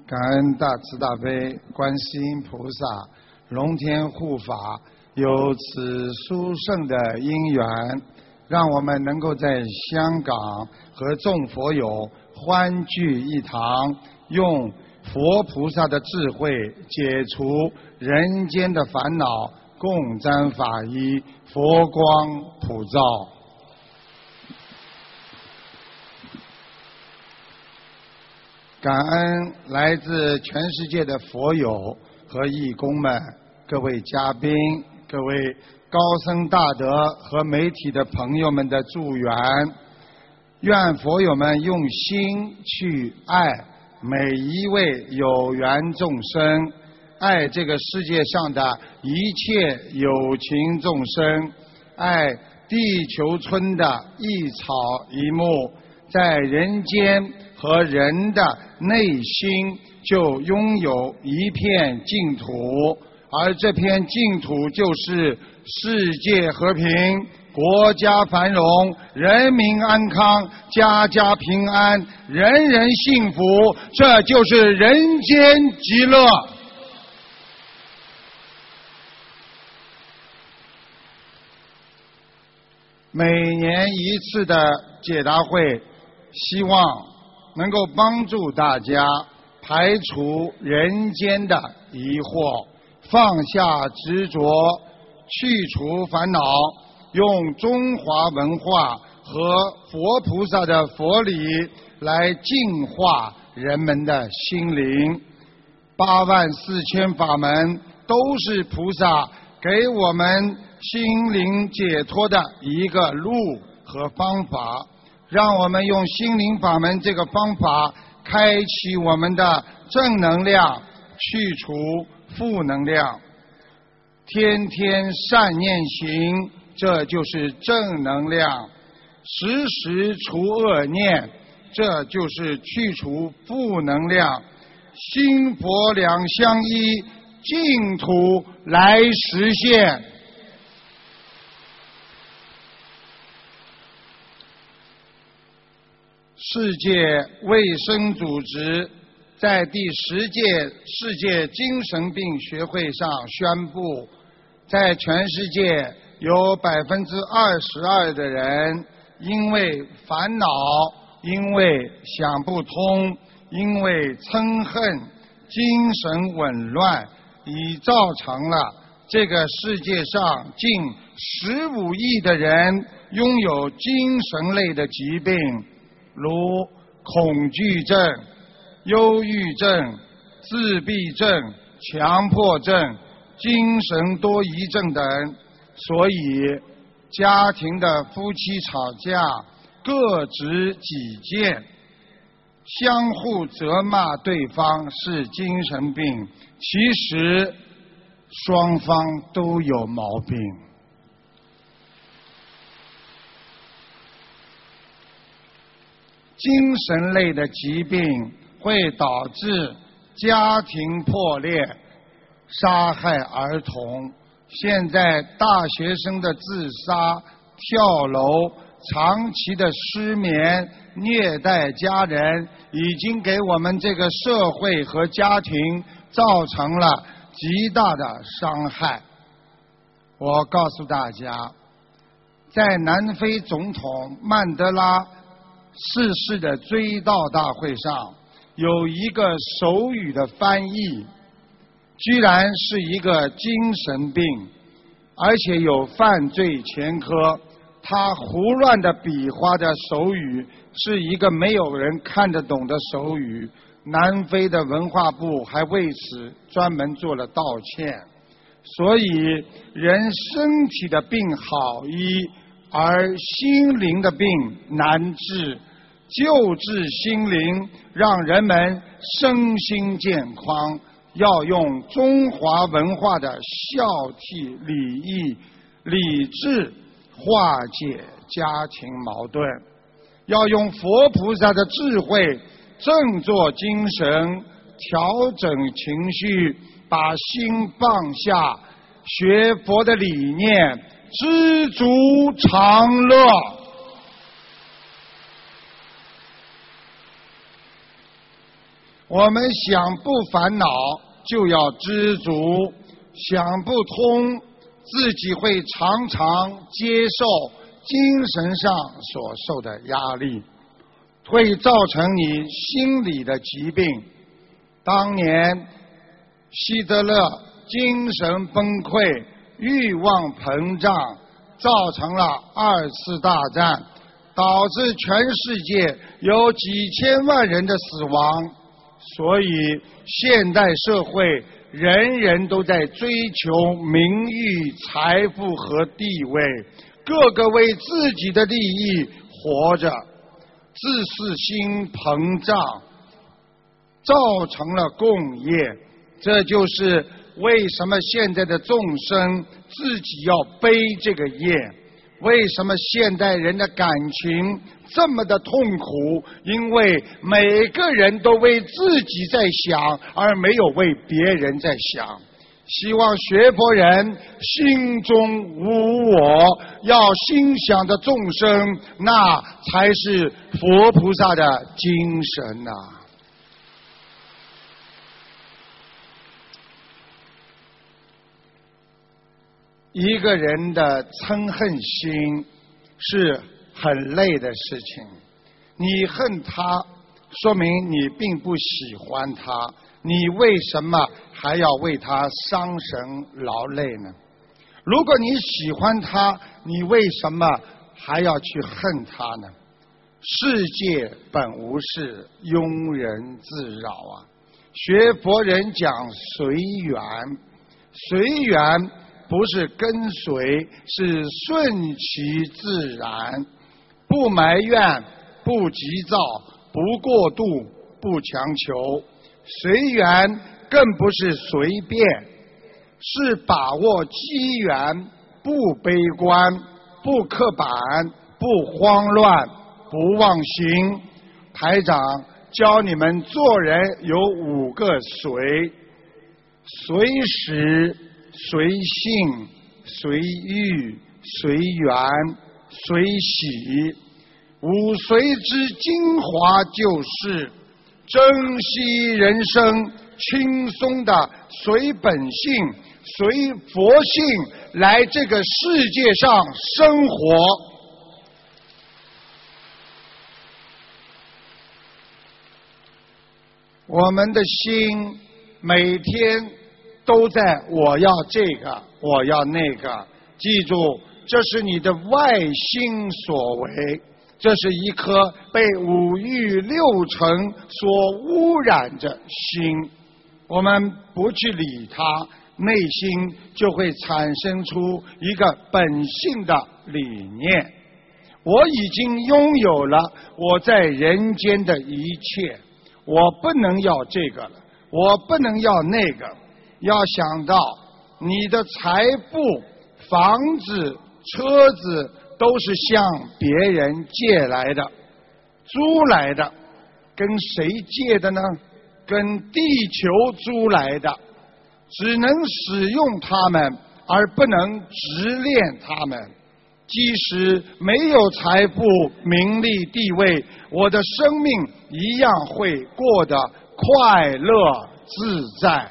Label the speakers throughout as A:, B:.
A: 感恩大慈大悲观世音菩萨、龙天护法，有此殊胜的因缘，让我们能够在香港和众佛友欢聚一堂，用佛菩萨的智慧解除人间的烦恼，共沾法衣，佛光普照。感恩来自全世界的佛友和义工们，各位嘉宾，各位高僧大德和媒体的朋友们的助缘，愿佛友们用心去爱每一位有缘众生，爱这个世界上的一切有情众生，爱地球村的一草一木，在人间和人的内心就拥有一片净土，而这片净土就是世界和平，国家繁荣，人民安康，家家平安，人人幸福，这就是人间极乐。每年一次的解答会，希望能够帮助大家排除人间的疑惑，放下执着，去除烦恼，用中华文化和佛菩萨的佛理来净化人们的心灵。84000法门都是菩萨给我们心灵解脱的一个路和方法，让我们用心灵法门这个方法开启我们的正能量，去除负能量，天天善念行，这就是正能量，时时除恶念，这就是去除负能量，心佛两相依，净土来实现。世界卫生组织在第10届世界精神病学会上宣布，在全世界有22%的人因为烦恼，因为想不通，因为嗔恨，精神紊乱，已造成了这个世界上近15亿的人拥有精神类的疾病，如恐惧症、忧郁症、自闭症、强迫症、精神多疑症等。所以家庭的夫妻吵架，各执己见，相互责骂对方是精神病，其实双方都有毛病。精神类的疾病会导致家庭破裂，杀害儿童。现在大学生的自杀、跳楼、长期的失眠、虐待家人，已经给我们这个社会和家庭造成了极大的伤害。我告诉大家，在南非总统曼德拉逝世的追悼大会上，有一个手语的翻译，居然是一个精神病，而且有犯罪前科。他胡乱的比划的手语是一个没有人看得懂的手语。南非的文化部还为此专门做了道歉。所以人身体的病好医，而心灵的病难治。救治心灵，让人们身心健康，要用中华文化的孝悌礼义理智化解家庭矛盾，要用佛菩萨的智慧振作精神，调整情绪，把心放下，学佛的理念，知足常乐。 我们想不烦恼，就要知足，想不通，自己会常常接受精神上所受的压力，会造成你心理的疾病。当年希特勒精神崩溃，欲望膨胀，造成了2次大战，导致全世界有几千万人的死亡。所以现代社会人人都在追求名誉、财富和地位，个个为自己的利益活着，自私心膨胀，造成了共业。这就是为什么现在的众生自己要背这个业，为什么现代人的感情这么的痛苦，因为每个人都为自己在想，而没有为别人在想。希望学佛人心中无我，要心想着众生，那才是佛菩萨的精神啊。一个人的嗔恨心是很累的事情，你恨他，说明你并不喜欢他，你为什么还要为他伤神劳累呢？如果你喜欢他，你为什么还要去恨他呢？世界本无事，庸人自扰啊！学佛人讲随缘，随缘不是跟随，是顺其自然，不埋怨，不急躁，不过度，不强求。随缘更不是随便，是把握机缘，不悲观，不刻板，不慌乱，不忘形。台长教你们做人有5个随：随时、随性、随遇、随缘、随喜。5随之精华就是珍惜人生，轻松的随本性、随佛性来这个世界上生活。我们的心每天都在我要这个，我要那个。记住，这是你的外心所为，这是一颗被5欲6尘所污染着心。我们不去理它，内心就会产生出一个本性的理念。我已经拥有了我在人间的一切，我不能要这个了，我不能要那个。要想到你的财富、房子、车子都是向别人借来的、租来的，跟谁借的呢？跟地球租来的，只能使用它们，而不能执念它们。即使没有财富、名利、地位，我的生命一样会过得快乐自在。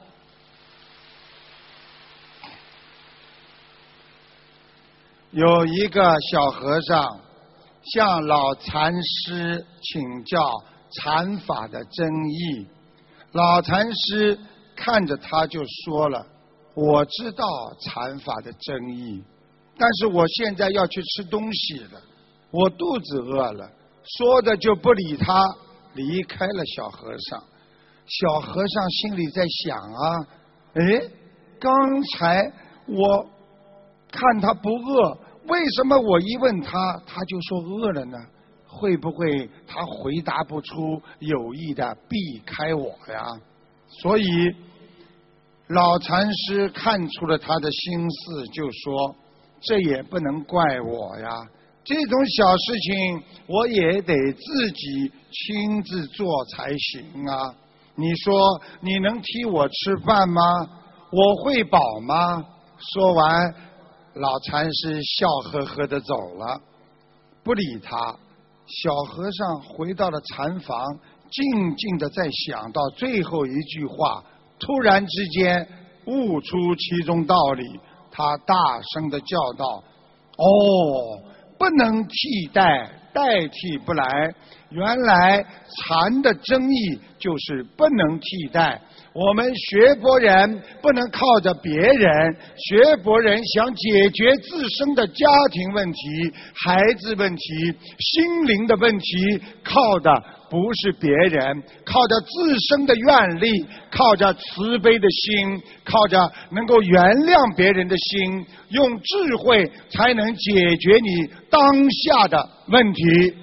A: 有一个小和尚向老禅师请教禅法的真义，老禅师看着他就说了：我知道禅法的真义，但是我现在要去吃东西了，我肚子饿了。说的就不理他，离开了小和尚。小和尚心里在想啊，刚才我看他不饿，为什么我一问他，他就说饿了呢？会不会他回答不出，有意的避开我呀？所以老禅师看出了他的心思，就说：这也不能怪我呀，这种小事情我也得自己亲自做才行啊。你说你能替我吃饭吗？我会饱吗？说完，老禅师笑呵呵地走了，不理他。小和尚回到了禅房， 静静的在想到最后一句话，突然之间悟出其中道理，他大声的叫道：哦，不能替代，代替不来。原来禅的真意就是不能替代。我们学佛人不能靠着别人，学佛人想解决自身的家庭问题、孩子问题、心灵的问题，靠的不是别人，靠着自身的愿力，靠着慈悲的心，靠着能够原谅别人的心，用智慧才能解决你当下的问题。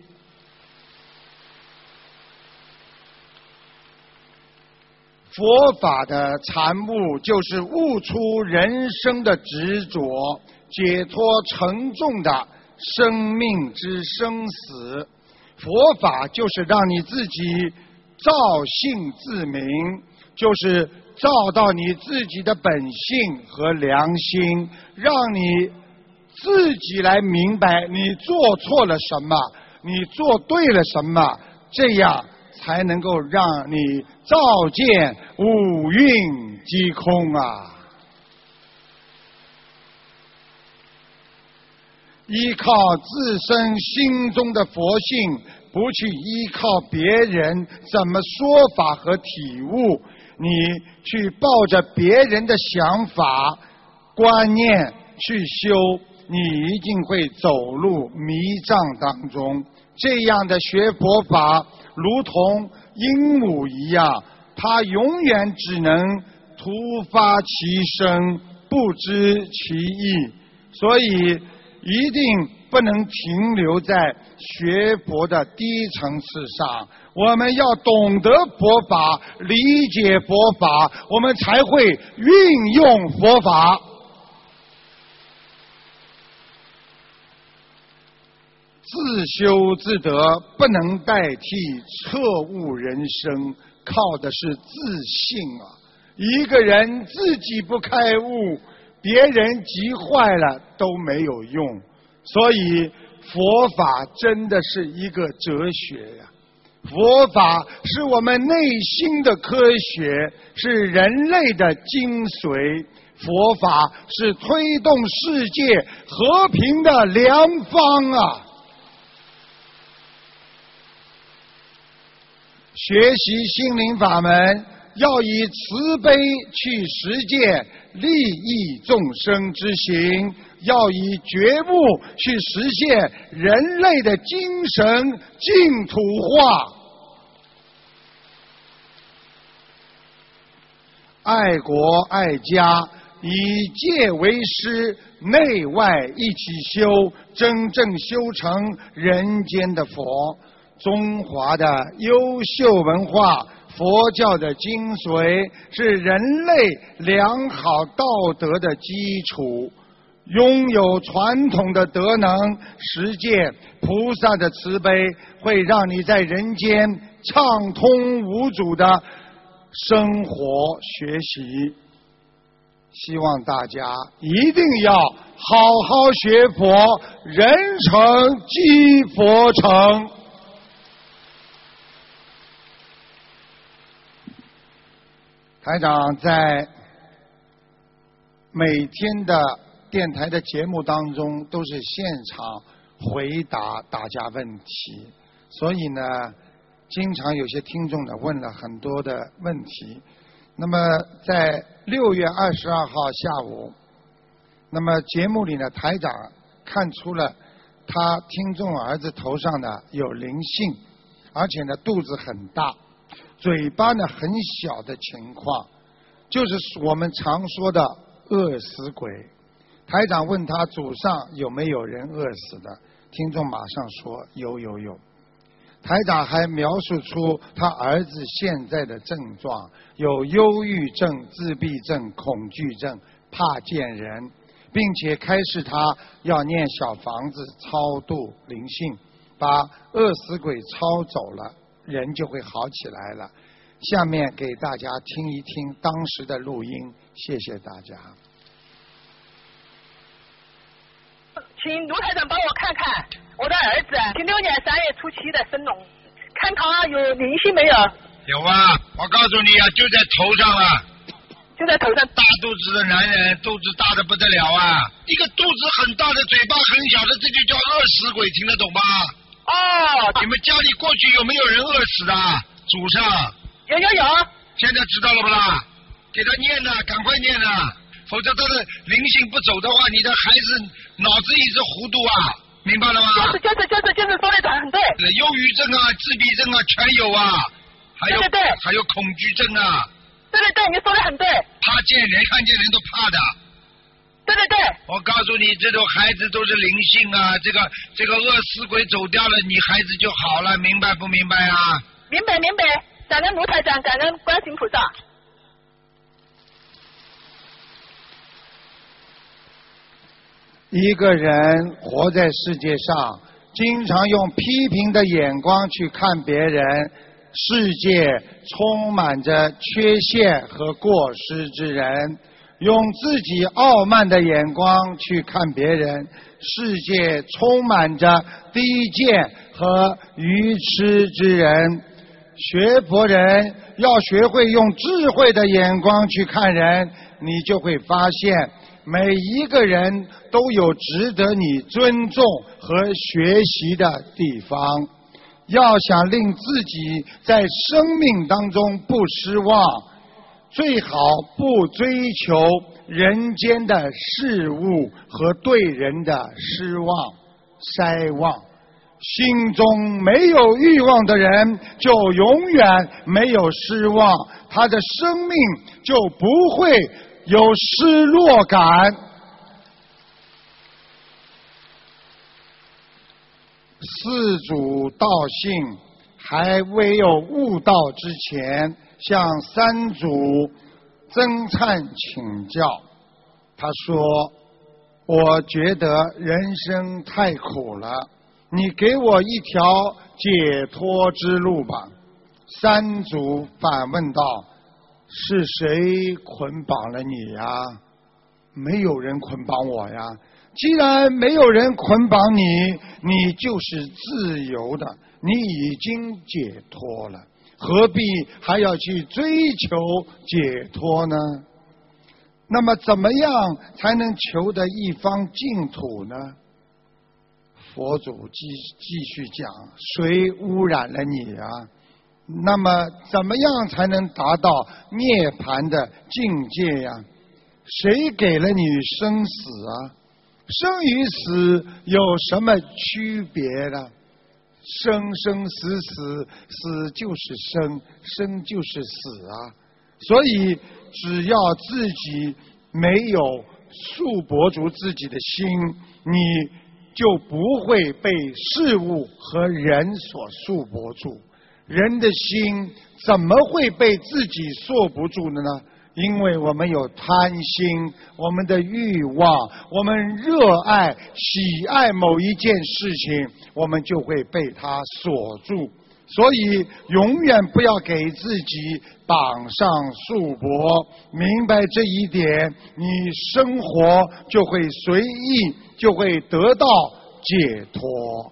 A: 佛法的禅悟就是悟出人生的执着，解脱沉重的生命之生死。佛法就是让你自己照性自明，就是照到你自己的本性和良心，让你自己来明白你做错了什么，你做对了什么，这样才能够让你照见五蕴皆空啊！依靠自身心中的佛性，不去依靠别人怎么说法和体悟，你去抱着别人的想法、观念去修，你一定会走入迷障当中。这样的学佛法，如同鹦鹉一样，它永远只能突发奇声，不知其意。所以一定不能停留在学佛的低层次上，我们要懂得佛法，理解佛法，我们才会运用佛法。自修自得不能代替彻悟人生，靠的是自信啊！一个人自己不开悟，别人急坏了都没有用。所以佛法真的是一个哲学呀！佛法是我们内心的科学，是人类的精髓。佛法是推动世界和平的良方啊！学习心灵法门，要以慈悲去实践利益众生之行，要以觉悟去实现人类的精神净土化。爱国爱家，以戒为师，内外一起修，真正修成人间的佛。中华的优秀文化，佛教的精髓，是人类良好道德的基础。拥有传统的德能，实践菩萨的慈悲，会让你在人间畅通无阻的生活学习。希望大家一定要好好学佛，人成即佛成。台长在每天的电台的节目当中都是现场回答大家问题，所以呢，经常有些听众呢问了很多的问题。那么在6月22号下午，那么节目里呢，台长看出了他听众儿子头上呢有灵性，而且呢肚子很大，嘴巴呢很小的情况，就是我们常说的饿死鬼。台长问他祖上有没有人饿死的，听众马上说有。台长还描述出他儿子现在的症状，有忧郁症、自闭症、恐惧症、怕见人，并且开示他要念小房子超度灵性，把饿死鬼超走了，人就会好起来了。下面给大家听一听当时的录音，谢谢大家。
B: 请卢台长帮我看看我的儿子，06年3月初7的生龙， 看他有灵性没有？
A: 有啊，我告诉你啊，就在头上啊。
B: 就在头上。
A: 大肚子的男人，肚子大的不得了啊！一个肚子很大的，嘴巴很小的，这就叫饿死鬼，听得懂吗？
B: 哦。
A: 你们家里过去有没有人饿死的？祖上。
B: 有。
A: 现在知道了不啦？给他念呐，赶快念呐，否则他的灵性不走的话，你的孩子脑子一直糊涂啊，明白了吗？
B: 就是说的很对。
A: 忧郁症啊，自闭症啊，全有啊，
B: 对，
A: 还有恐惧症啊。
B: 对，你说的很对。
A: 怕见人，看见人都怕的。
B: 对。
A: 我告诉你，这种孩子都是灵性啊，这个饿死鬼走掉了，你孩子就好了，明白不明白啊？
B: 明白，感恩卢台长，感恩观世音菩萨。
A: 一个人活在世界上，经常用批评的眼光去看别人，世界充满着缺陷和过失之人；用自己傲慢的眼光去看别人，世界充满着低贱和愚痴之人。学佛人要学会用智慧的眼光去看人，你就会发现每一个人都有值得你尊重和学习的地方。要想令自己在生命当中不失望，最好不追求人间的事物和对人的失望、筛望。心中没有欲望的人，就永远没有失望，他的生命就不会有失落感。四祖道信还未有悟道之前，向三祖曾粲请教，他说：我觉得人生太苦了，你给我一条解脱之路吧。三祖反问道：是谁捆绑了你呀？没有人捆绑我呀。既然没有人捆绑你，你就是自由的，你已经解脱了，何必还要去追求解脱呢？那么怎么样才能求得一方净土呢？佛祖继续讲：谁污染了你啊？那么怎么样才能达到涅槃的境界呀？谁给了你生死啊？生与死有什么区别呢？生生死死，死就是生，生就是死啊。所以只要自己没有束缚住自己的心，你就不会被事物和人所束缚住。人的心怎么会被自己束缚住的呢？因为我们有贪心，我们的欲望，我们热爱喜爱某一件事情，我们就会被它锁住。所以永远不要给自己绑上束缚，明白这一点，你生活就会随意，就会得到解脱。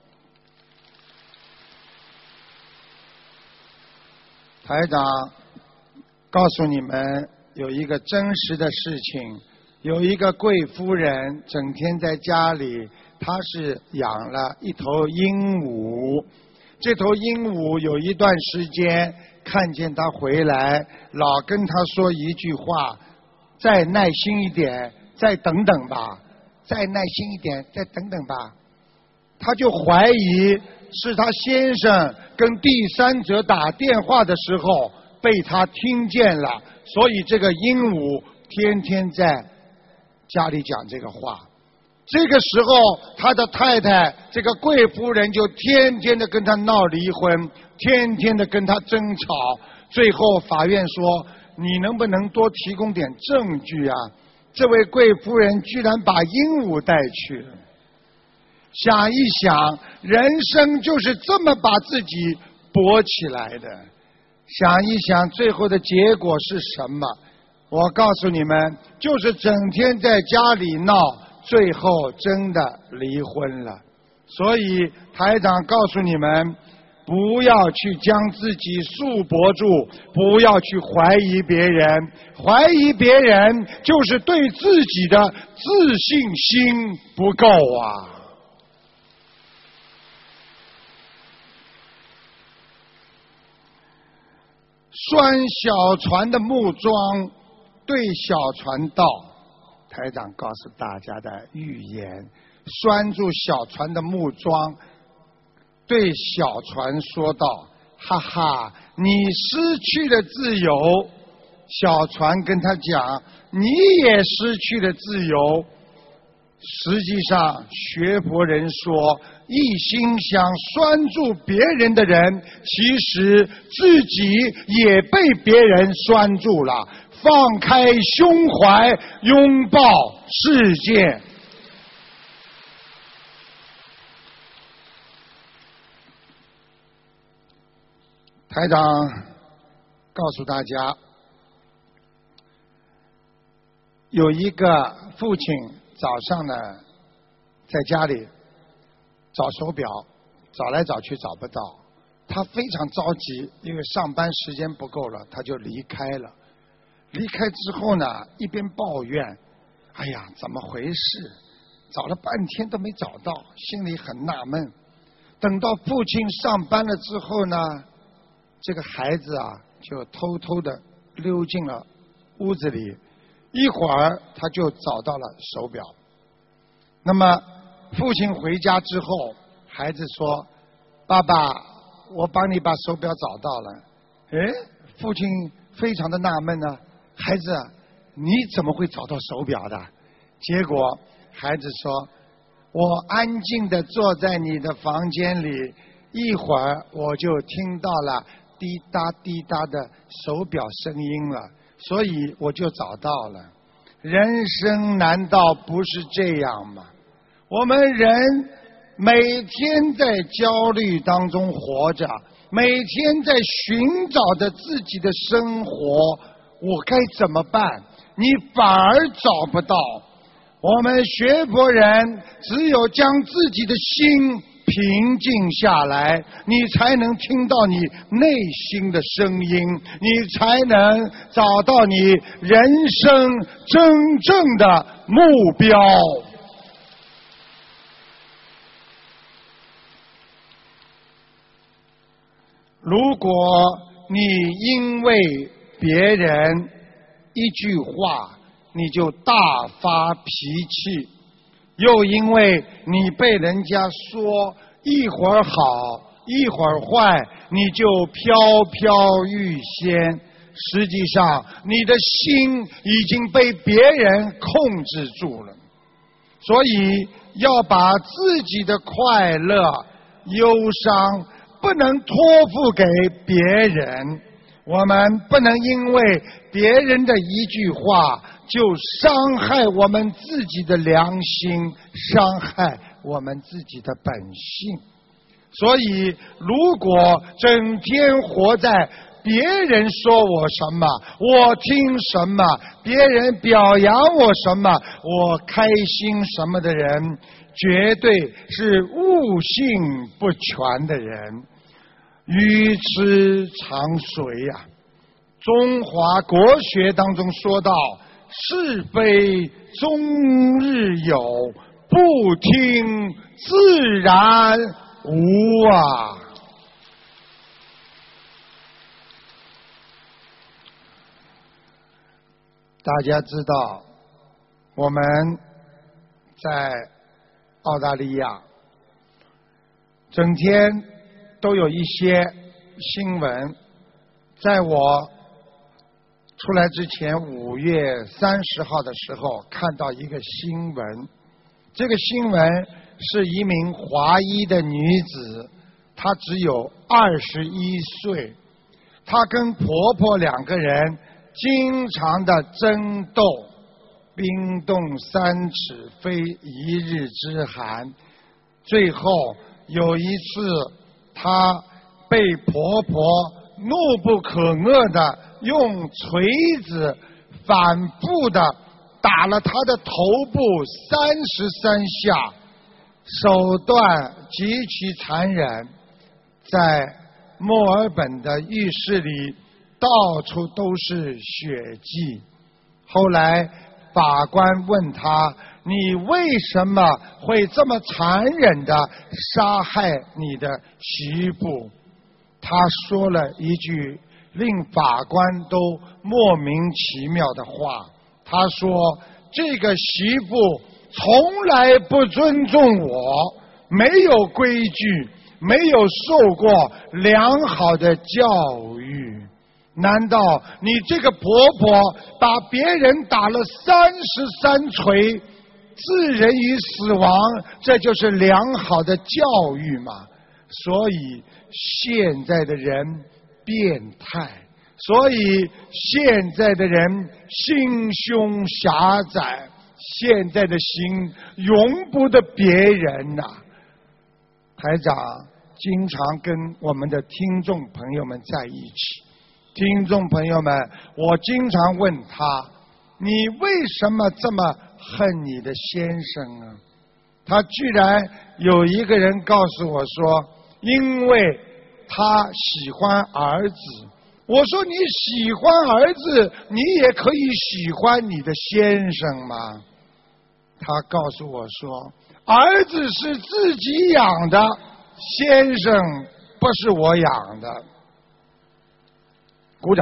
A: 台长告诉你们有一个真实的事情，有一个贵夫人整天在家里，她是养了一头鹦鹉。这头鹦鹉有一段时间看见她回来，老跟她说一句话：再耐心一点，再等等吧，再耐心一点，再等等吧。她就怀疑是她先生跟第三者打电话的时候被他听见了，所以这个鹦鹉天天在家里讲这个话。这个时候他的太太这个贵夫人就天天的跟他闹离婚，天天的跟他争吵。最后法院说：你能不能多提供点证据啊？这位贵夫人居然把鹦鹉带去了。想一想，人生就是这么把自己搏起来的。想一想最后的结果是什么？我告诉你们，就是整天在家里闹，最后真的离婚了。所以台长告诉你们， 不要去将自己束缚住，不要去怀疑别人，怀疑别人就是对自己的自信心不够啊。拴小船的木桩对小船道，台长告诉大家的预言，拴住小船的木桩对小船说道：哈哈，你失去了自由。小船跟他讲，你也失去了自由。实际上学佛人说，一心想拴住别人的人，其实自己也被别人拴住了。放开胸怀，拥抱世界。台长告诉大家，有一个父亲早上呢在家里找手表，找来找去找不到，他非常着急，因为上班时间不够了，他就离开了。离开之后呢，一边抱怨，哎呀，怎么回事？找了半天都没找到，心里很纳闷。等到父亲上班了之后呢，这个孩子啊就偷偷的溜进了屋子里，一会儿他就找到了手表。那么父亲回家之后，孩子说：爸爸，我帮你把手表找到了。父亲非常的纳闷呢，孩子，你怎么会找到手表的？结果孩子说：我安静地坐在你的房间里，一会儿我就听到了滴答滴答的手表声音了，所以我就找到了。人生难道不是这样吗？我们人每天在焦虑当中活着，每天在寻找着自己的生活，我该怎么办？你反而找不到。我们学佛人只有将自己的心平静下来，你才能听到你内心的声音，你才能找到你人生真正的目标。如果你因为别人一句话你就大发脾气，又因为你被人家说一会儿好一会儿坏，你就飘飘欲仙，实际上你的心已经被别人控制住了。所以要把自己的快乐忧伤不能托付给别人，我们不能因为别人的一句话就伤害我们自己的良心，伤害我们自己的本性。所以如果整天活在别人说我什么我听什么，别人表扬我什么我开心什么的人，绝对是悟性不全的人，愚痴长随呀。中华国学当中说到，是非终日有，不听自然无啊。大家知道，我们在澳大利亚整天都有一些新闻。在我出来之前，5月30号的时候看到一个新闻，这个新闻是一名华裔的女子，她只有21岁，她跟婆婆2个人经常的争斗，冰冻3尺非一日之寒。最后有一次，她被婆婆怒不可遏的用锤子反复的打了她的头部33下，手段极其残忍。在墨尔本的浴室里到处都是血迹。后来法官问他，你为什么会这么残忍地杀害你的媳妇？他说了一句令法官都莫名其妙的话，他说，这个媳妇从来不尊重我，没有规矩，没有受过良好的教育。难道你这个婆婆把别人打了33锤，置人于死亡，这就是良好的教育吗？所以现在的人变态，所以现在的人心胸狭窄，现在的心容不得别人呐。台长经常跟我们的听众朋友们在一起，听众朋友们，我经常问他，你为什么这么恨你的先生啊？他居然有一个人告诉我说，因为他喜欢儿子。我说，你喜欢儿子，你也可以喜欢你的先生吗？他告诉我说，儿子是自己养的，先生不是我养的。鼓掌。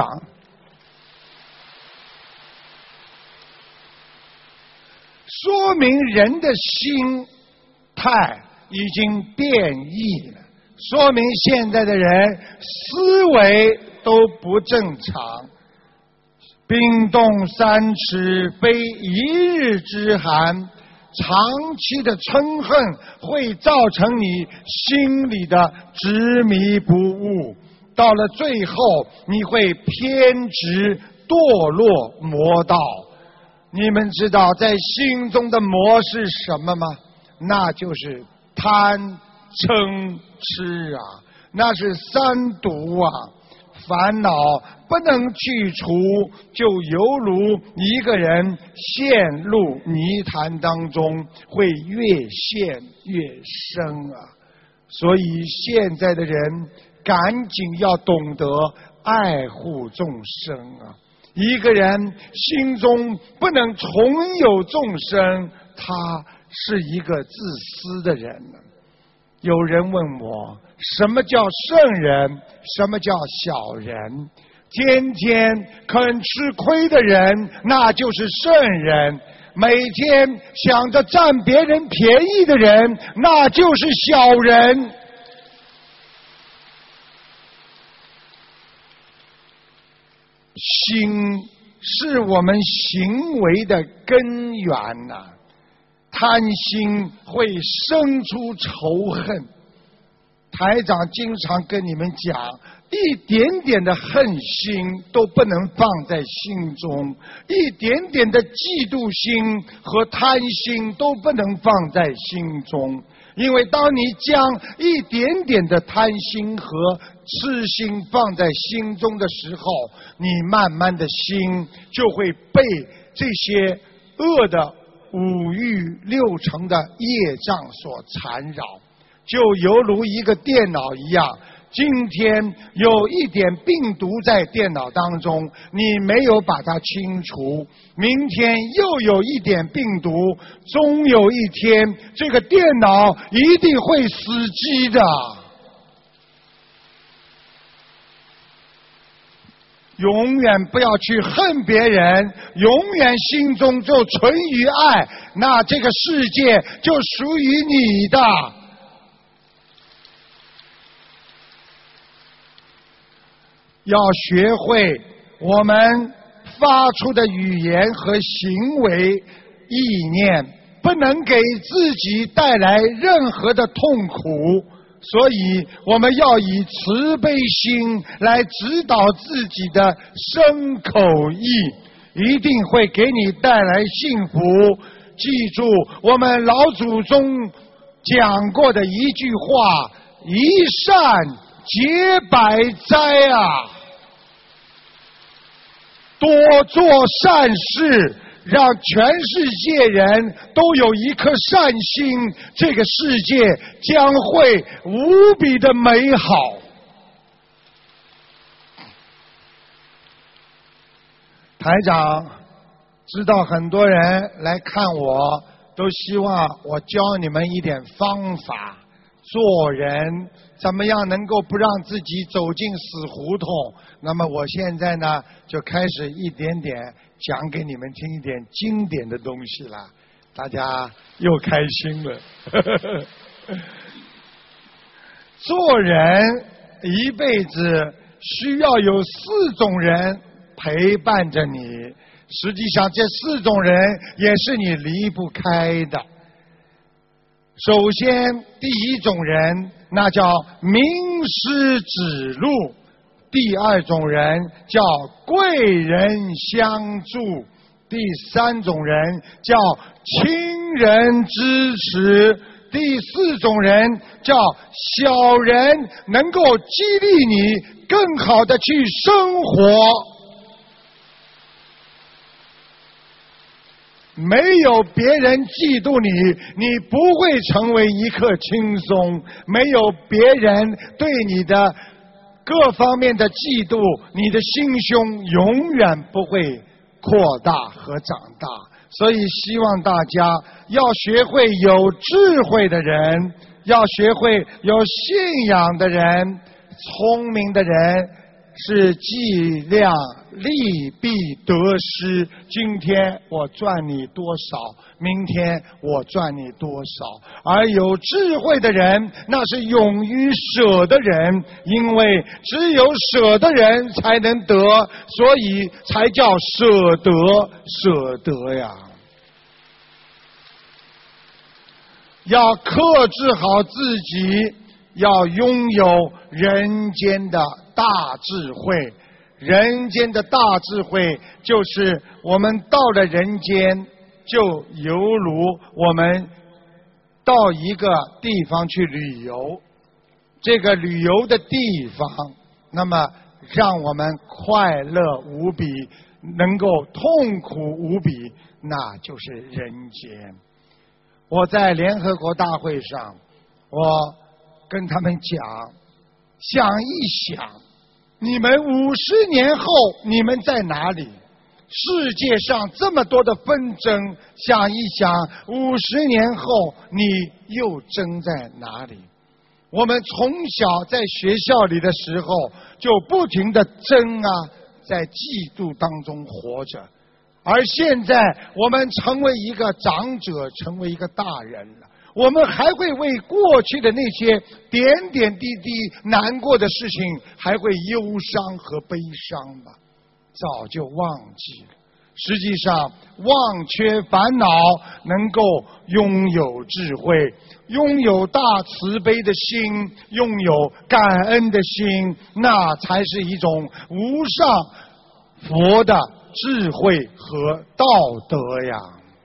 A: 说明人的心态已经变异了，说明现在的人思维都不正常。冰冻3尺非一日之寒，长期的嗔恨会造成你心里的执迷不悟，到了最后你会偏执堕落魔道。你们知道在心中的魔是什么吗？那就是贪嗔痴啊，那是3毒啊。烦恼不能去除，就犹如一个人陷入泥潭当中，会越陷越深啊。所以现在的人赶紧要懂得爱护众生啊。一个人心中不能重有众生，他是一个自私的人。有人问我，什么叫圣人，什么叫小人？天天肯吃亏的人，那就是圣人；每天想着占别人便宜的人，那就是小人。心是我们行为的根源呐，贪心会生出仇恨。台长经常跟你们讲，一点点的恨心都不能放在心中，一点点的嫉妒心和贪心都不能放在心中。因为当你将一点点的贪心和痴心放在心中的时候，你慢慢的心就会被这些恶的5欲6尘的业障所缠绕，就犹如一个电脑一样。今天有一点病毒在电脑当中，你没有把它清除，明天又有一点病毒，终有一天这个电脑一定会死机的。永远不要去恨别人，永远心中就存于爱，那这个世界就属于你的。要学会我们发出的语言和行为意念不能给自己带来任何的痛苦，所以我们要以慈悲心来指导自己的身口意，一定会给你带来幸福。记住我们老祖宗讲过的一句话，一善解百灾啊！多做善事，让全世界人都有一颗善心，这个世界将会无比的美好。 台长知道很多人来看我，都希望我教你们一点方法，做人怎么样能够不让自己走进死胡同。那么我现在呢，就开始一点点讲给你们听一点经典的东西了，大家又开心了。做人一辈子需要有4种人陪伴着你，实际上这4种人也是你离不开的。首先第1种人那叫名师指路，第2种人叫贵人相助，第3种人叫亲人支持，第4种人叫小人能够激励你更好的去生活。没有别人嫉妒你，你不会成为一颗轻松；没有别人对你的各方面的嫉妒，你的心胸永远不会扩大和长大。所以希望大家要学会有智慧的人，要学会有信仰的人，聪明的人是计量利弊得失，今天我赚你多少，明天我赚你多少。而有智慧的人，那是勇于舍的人，因为只有舍的人才能得，所以才叫舍得，舍得呀。要克制好自己，要拥有人间的大智慧。人间的大智慧就是我们到了人间，就犹如我们到一个地方去旅游，这个旅游的地方，那么让我们快乐无比，能够痛苦无比，那就是人间。我在联合国大会上，我跟他们讲，想一想，你们50年后你们在哪里？世界上这么多的纷争，想一想50年后你又争在哪里？我们从小在学校里的时候就不停地争啊，在嫉妒当中活着。而现在我们成为一个长者，成为一个大人了，我们还会为过去的那些点点滴滴难过的事情还会忧伤和悲伤吗？早就忘记了。实际上忘却烦恼，能够拥有智慧，拥有大慈悲的心，拥有感恩的心，那才是一种无上佛的智慧和道德呀。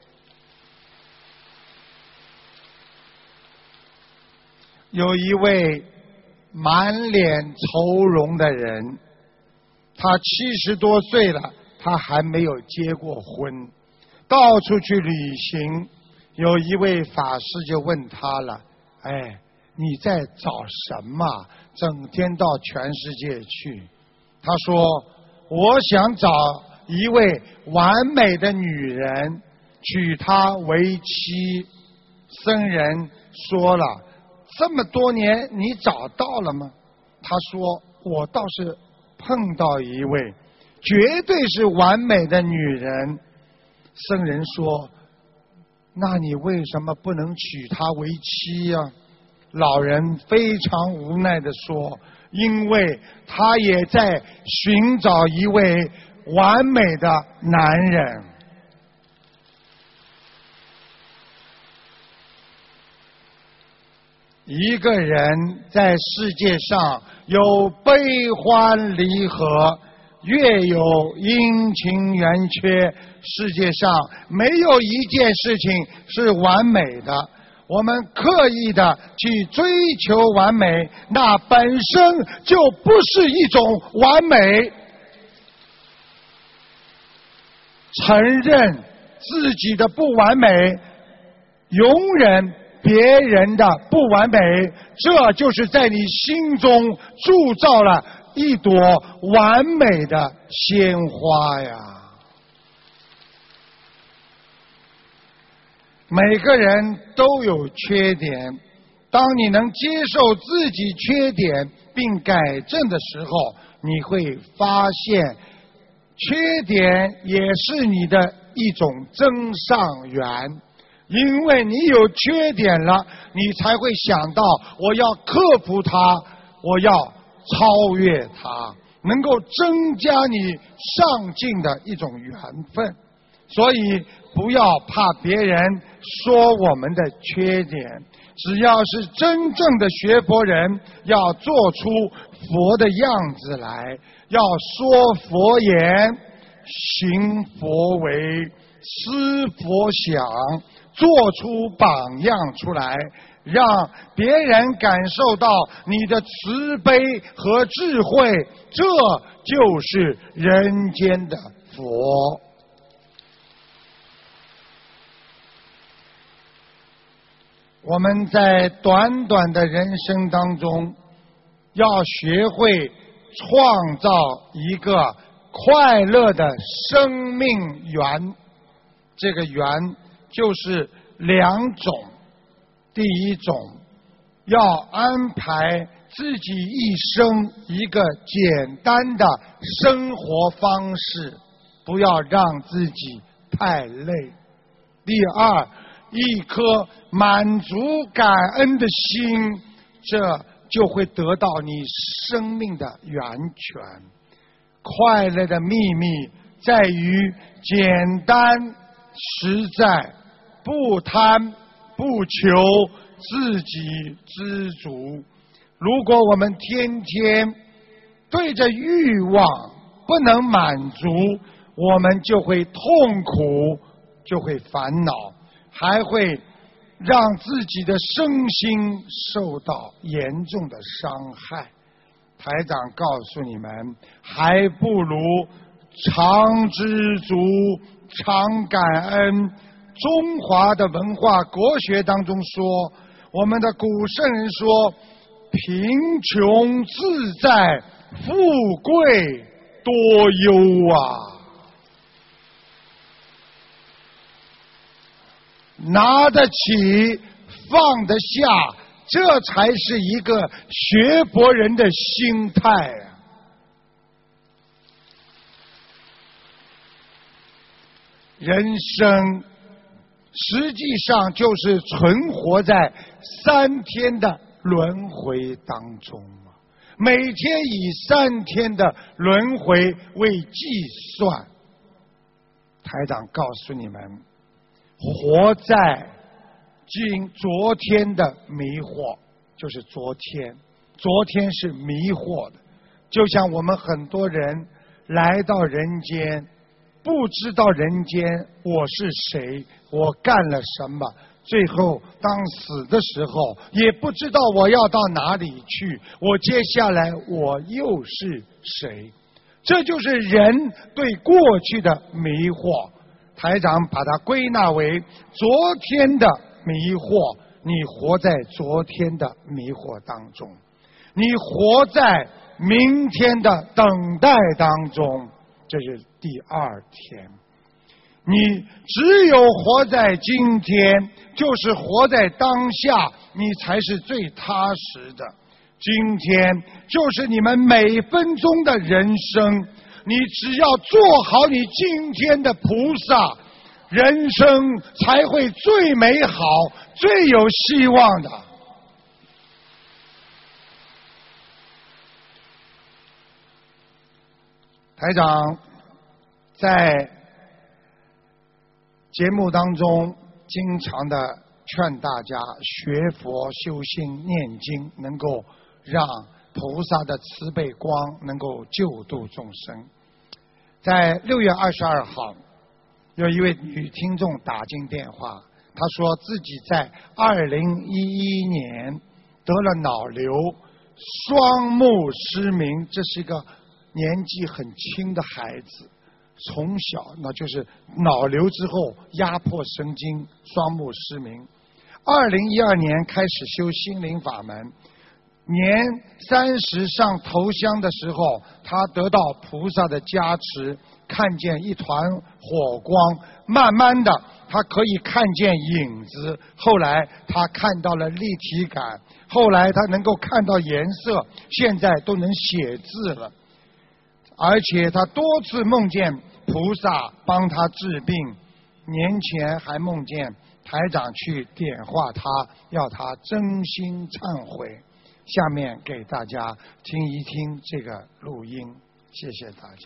A: 有一位满脸愁容的人，他70多岁了，他还没有结过婚，到处去旅行。有一位法师就问他了，哎，你在找什么？整天到全世界去。他说，我想找一位完美的女人，娶她为妻。僧人说了，这么多年你找到了吗？他说，我倒是碰到一位绝对是完美的女人。僧人说，那你为什么不能娶她为妻呀？老人非常无奈地说，因为他也在寻找一位完美的男人。一个人在世界上有悲欢离合，越有阴晴圆缺，世界上没有一件事情是完美的。我们刻意的去追求完美，那本身就不是一种完美。承认自己的不完美，容忍别人的不完美，这就是在你心中铸造了一朵完美的鲜花呀。 每个人都有缺点，当你能接受自己缺点并改正的时候，你会发现缺点也是你的一种增上缘。因为你有缺点了，你才会想到我要克服它，我要超越它，能够增加你上进的一种缘分。所以不要怕别人说我们的缺点，只要是真正的学佛人，要做出佛的样子来，要说佛言，行佛为，思佛想，做出榜样出来，让别人感受到你的慈悲和智慧，这就是人间的佛。我们在短短的人生当中，要学会创造一个快乐的生命缘。这个缘就是两种，第一种要安排自己一生一个简单的生活方式，不要让自己太累。第二，一颗满足感恩的心，这就会得到你生命的源泉。快乐的秘密在于简单实在，不贪不求，自己知足。如果我们天天对着欲望不能满足，我们就会痛苦，就会烦恼，还会让自己的身心受到严重的伤害。台长告诉你们，还不如常知足，常感恩。中华的文化国学当中说，我们的古圣人说，贫穷自在，富贵多忧啊。拿得起，放得下，这才是一个学佛人的心态啊。人生实际上就是存活在3天的轮回当中，每天以3天的轮回为计算。台长告诉你们，活在昨天的迷惑，就是昨天是迷惑的。就像我们很多人来到人间，不知道人间我是谁，我干了什么，最后当死的时候也不知道我要到哪里去，我接下来我又是谁。这就是人对过去的迷惑。台长把它归纳为昨天的迷惑，你活在昨天的迷惑当中，你活在明天的等待当中，这是第2天。你只有活在今天，就是活在当下，你才是最踏实的。今天就是你们每分钟的人生，你只要做好你今天的菩萨，人生才会最美好，最有希望的。台长在节目当中经常的劝大家学佛修心念经，能够让菩萨的慈悲光能够救度众生。在6月22号，有一位女听众打进电话，她说自己在2011年得了脑瘤，双目失明，这是一个年纪很轻的孩子，从小那就是脑瘤之后压迫神经，双目失明。2012年开始修心灵法门， 年30上头香的时候，他得到菩萨的加持，看见一团火光，慢慢的他可以看见影子，后来他看到了立体感，后来他能够看到颜色，现在都能写字了，而且他多次梦见菩萨帮他治病，年前还梦见台长去点化他，要他真心忏悔。下面给大家听一听这个录音，谢谢大家。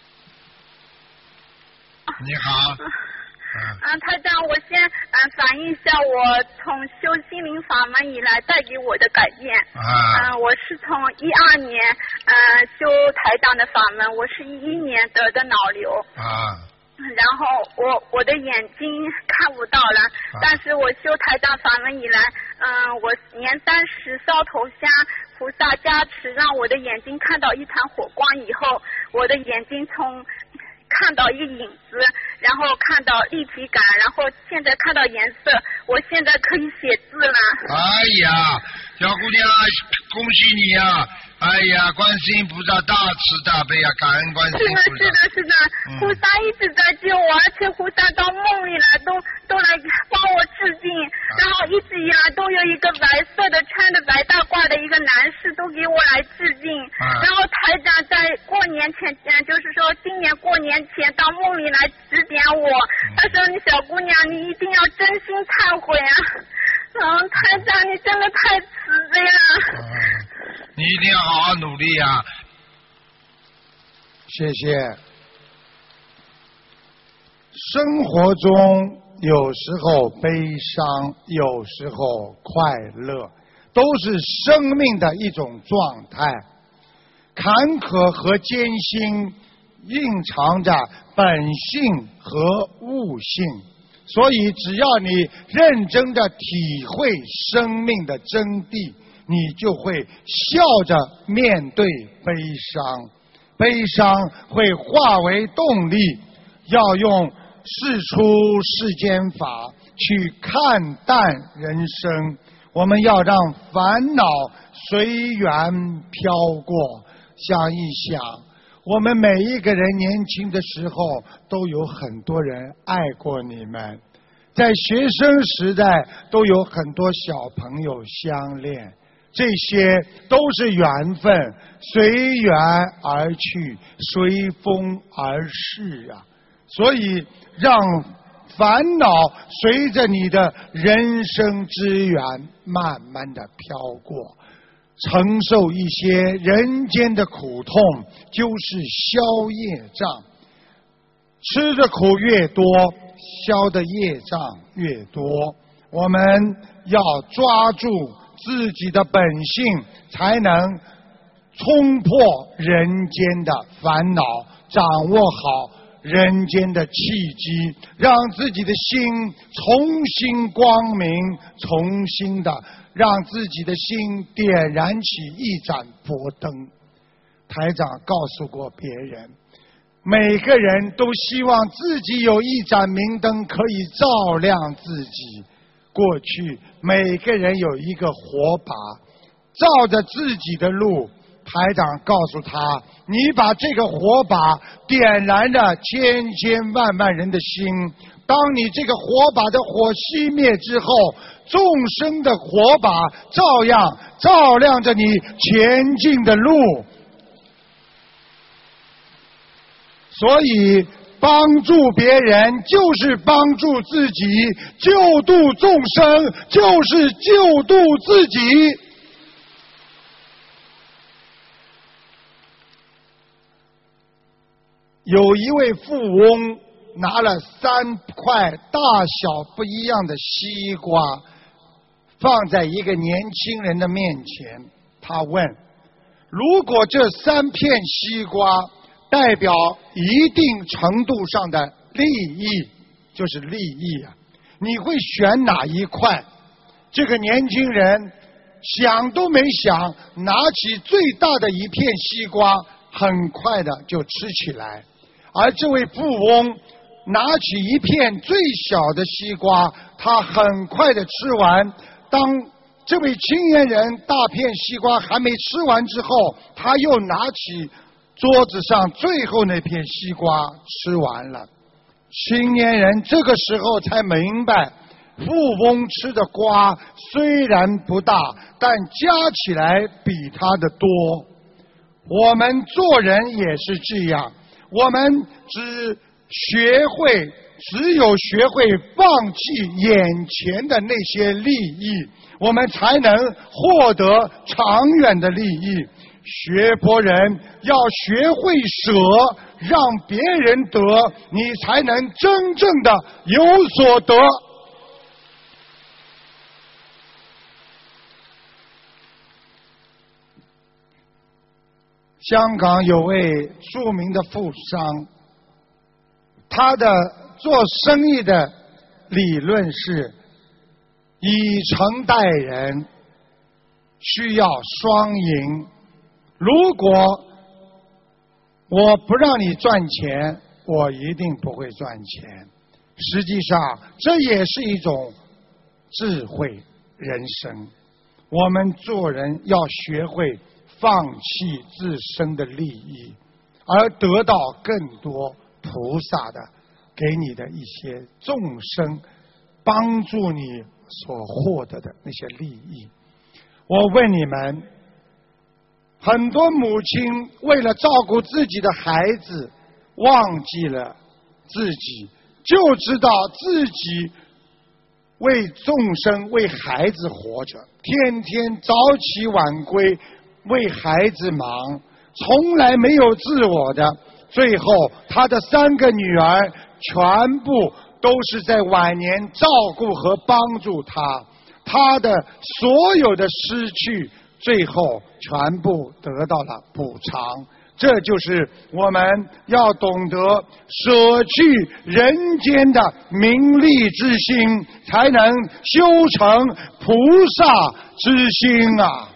A: 你好。
B: 台长，我先反映一下我从修心灵法门以来带给我的改变。我是从12年修台长的法门，我是11年得的脑瘤。然后我的眼睛看不到了，但是我修台长法门以来，我年30烧头香，菩萨加持，让我的眼睛看到一团火光以后，我的眼睛从看到一个影子，然后看到立体感，然后现在看到颜色，我现在可以写字了。
A: 哎呀，小姑娘，恭喜你呀！哎呀，观世音菩萨大慈大悲啊，感恩观世音菩萨。
B: 是的，菩萨一直在救我，而且菩萨到梦里来都来帮我治病，然后一直以来都有一个白色的穿着白大褂的一个男士都给我来治病，然后台长在过年前，就是说今年过年前到梦里来指点我，他说你小姑娘你一定要真心忏悔啊。台长你真的太慈悲了。
A: 你一定要好好努力啊！谢谢。生活中有时候悲伤，有时候快乐，都是生命的一种状态。坎坷和艰辛蕴藏着本性和悟性，所以只要你认真的体会生命的真谛，你就会笑着面对悲伤，悲伤会化为动力，要用世出世间法去看淡人生。我们要让烦恼随缘飘过。想一想，我们每一个人年轻的时候都有很多人爱过你们，在学生时代都有很多小朋友相恋，这些都是缘分，随缘而去，随风而逝啊！所以让烦恼随着你的人生之缘慢慢的飘过，承受一些人间的苦痛，就是消业障。吃的苦越多，消的业障越多。我们要抓住自己的本性，才能冲破人间的烦恼，掌握好人间的契机，让自己的心重新光明，重新的让自己的心点燃起一盏佛灯。台长告诉过别人，每个人都希望自己有一盏明灯可以照亮自己。过去每个人有一个火把，照着自己的路。台长告诉他，你把这个火把点燃了千千万万人的心，当你这个火把的火熄灭之后，众生的火把照样照亮着你前进的路。所以帮助别人就是帮助自己，救度众生就是救度自己。有一位富翁拿了3块大小不一样的西瓜，放在一个年轻人的面前。他问，如果这3片西瓜代表一定程度上的利益，就是利益啊，你会选哪一块？这个年轻人想都没想，拿起最大的一片西瓜，很快的就吃起来。而这位富翁拿起一片最小的西瓜，他很快的吃完。当这位青年人大片西瓜还没吃完之后，他又拿起桌子上最后那片西瓜吃完了。青年人这个时候才明白，富翁吃的瓜虽然不大，但加起来比他的多。我们做人也是这样，我们只有学会放弃眼前的那些利益，我们才能获得长远的利益。学佛人要学会舍，让别人得，你才能真正的有所得。香港有位著名的富商，他的做生意的理论是以诚待人，需要双赢。如果我不让你赚钱，我一定不会赚钱。实际上这也是一种智慧人生。我们做人要学会放弃自身的利益，而得到更多菩萨的给你的一些众生帮助你所获得的那些利益。我问你们，很多母亲为了照顾自己的孩子，忘记了自己，就知道自己为众生为孩子活着，天天早起晚归，为孩子忙，从来没有自我的。最后他的3个女儿全部都是在晚年照顾和帮助他，他的所有的失去最后全部得到了补偿。这就是我们要懂得舍去人间的名利之心，才能修成菩萨之心啊！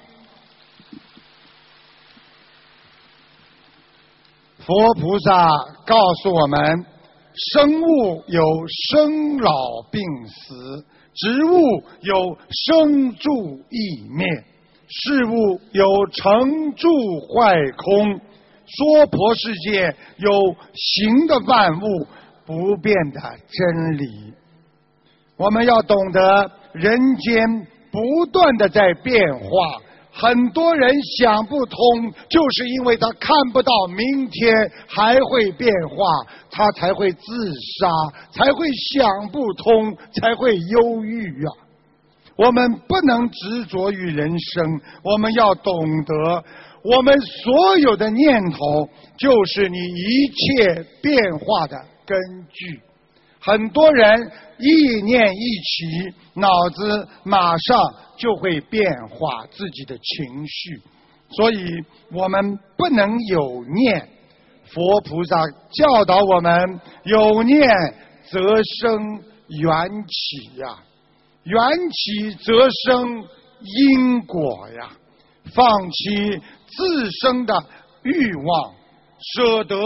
A: 佛菩萨告诉我们，生物有生老病死，植物有生住异灭，事物有成住坏空，娑婆世界有形的万物，不变的真理。我们要懂得人间不断的在变化，很多人想不通，就是因为他看不到明天还会变化，他才会自杀，才会想不通，才会忧郁啊！我们不能执着于人生，我们要懂得，我们所有的念头就是你一切变化的根据。很多人意念一起，脑子马上就会变化自己的情绪，所以我们不能有念。佛菩萨教导我们，有念则生缘起呀，缘起则生因果呀。放弃自身的欲望，舍得，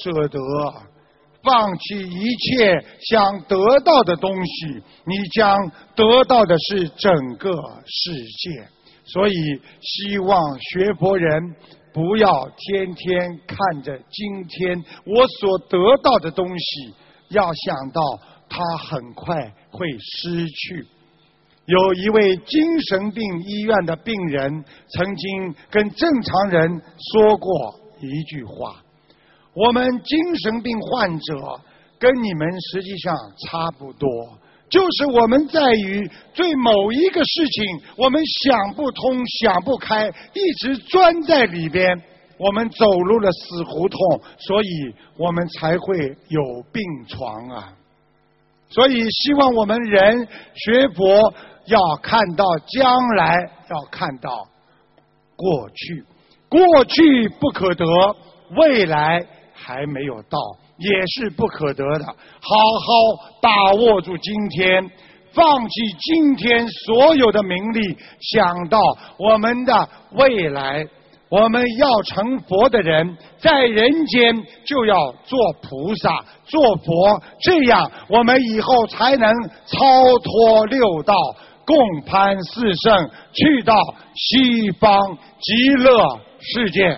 A: 放弃一切想得到的东西，你将得到的是整个世界。所以希望学佛人不要天天看着今天我所得到的东西，要想到它很快会失去。有一位精神病医院的病人曾经跟正常人说过一句话，我们精神病患者跟你们实际上差不多，就是我们在于对某一个事情我们想不通想不开，一直钻在里边，我们走入了死胡同，所以我们才会有病床啊。所以希望我们人学佛要看到将来，要看到过去，过去不可得，未来还没有到，也是不可得的。好好把握住今天，放弃今天所有的名利，想到我们的未来。我们要成佛的人，在人间就要做菩萨做佛，这样我们以后才能超脱六道， 共攀四圣，去到西方极乐世界。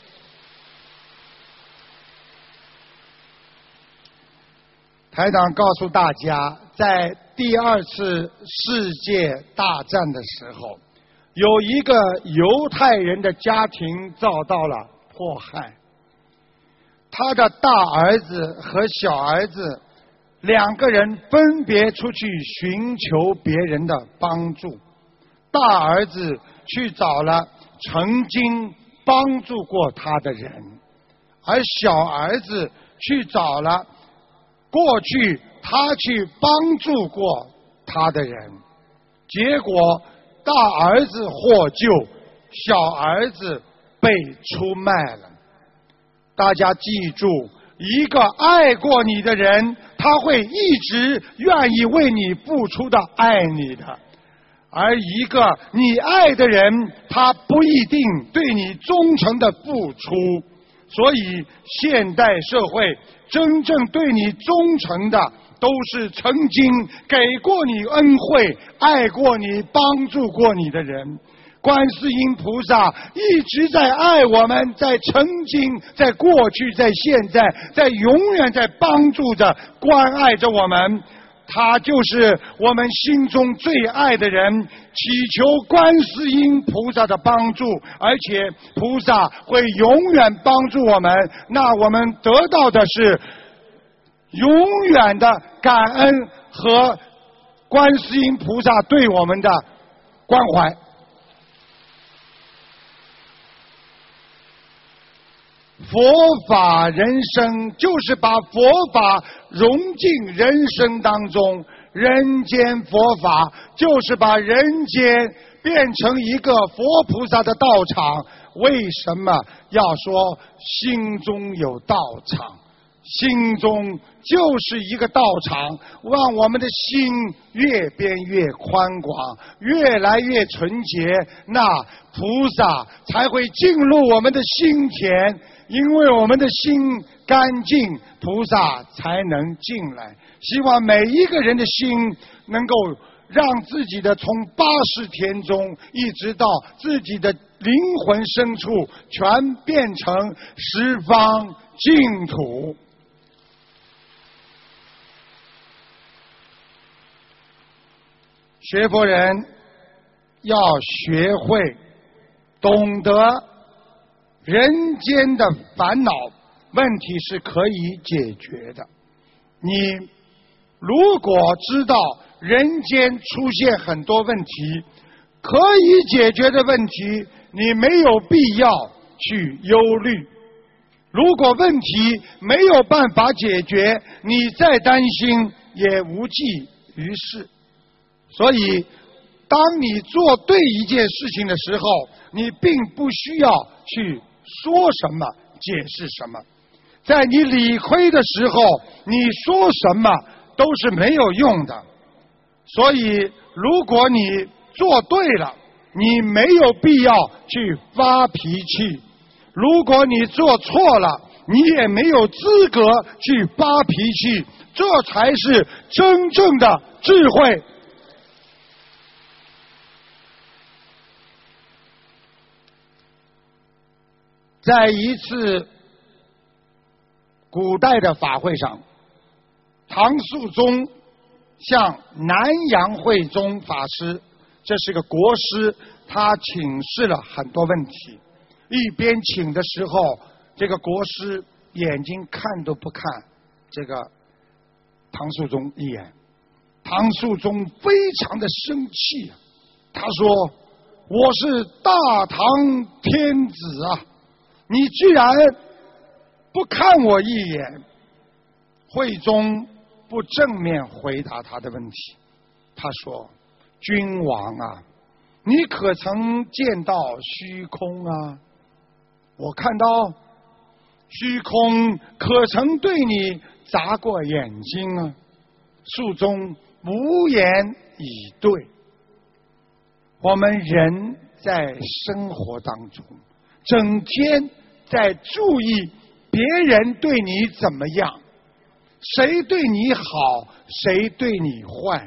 A: 台长告诉大家，在第二次世界大战的时候，有一个犹太人的家庭遭到了迫害，他的大儿子和小儿子两个人分别出去寻求别人的帮助。大儿子去找了曾经帮助过他的人，而小儿子去找了过去他去帮助过他的人。结果大儿子获救，小儿子被出卖了。大家记住，一个爱过你的人，他会一直愿意为你付出的爱你的，而一个你爱的人，他不一定对你忠诚的付出。所以现代社会真正对你忠诚的，都是曾经给过你恩惠、爱过你、帮助过你的人。观世音菩萨一直在爱我们，在曾经、在过去、在现在、在永远在帮助着、关爱着我们。他就是我们心中最爱的人，祈求观世音菩萨的帮助，而且菩萨会永远帮助我们，那我们得到的是永远的感恩和观世音菩萨对我们的关怀。佛法人生就是把佛法融进人生当中，人间佛法就是把人间变成一个佛菩萨的道场。为什么要说心中有道场？心中就是一个道场，让我们的心越变越宽广，越来越纯洁，那菩萨才会进入我们的心田。因为我们的心干净，菩萨才能进来。希望每一个人的心能够让自己的从80田中一直到自己的灵魂深处，全变成十方净土。学佛人要学会懂得人间的烦恼问题是可以解决的。你如果知道人间出现很多问题，可以解决的问题，你没有必要去忧虑。如果问题没有办法解决，你再担心也无济于事。所以当你做对一件事情的时候，你并不需要去说什么解释什么。在你理亏的时候，你说什么都是没有用的。所以如果你做对了，你没有必要去发脾气；如果你做错了，你也没有资格去发脾气。这才是真正的智慧。在一次古代的法会上，唐肃宗向南阳慧宗法师，这是个国师，他请示了很多问题。一边请的时候，这个国师眼睛看都不看这个唐肃宗一眼。唐肃宗非常的生气，他说：我是大唐天子啊，你居然不看我一眼。慧宗不正面回答他的问题，他说：君王啊，你可曾见到虚空啊？我看到虚空，可曾对你眨过眼睛啊？肃宗无言以对。我们人在生活当中整天在注意别人对你怎么样，谁对你好，谁对你坏，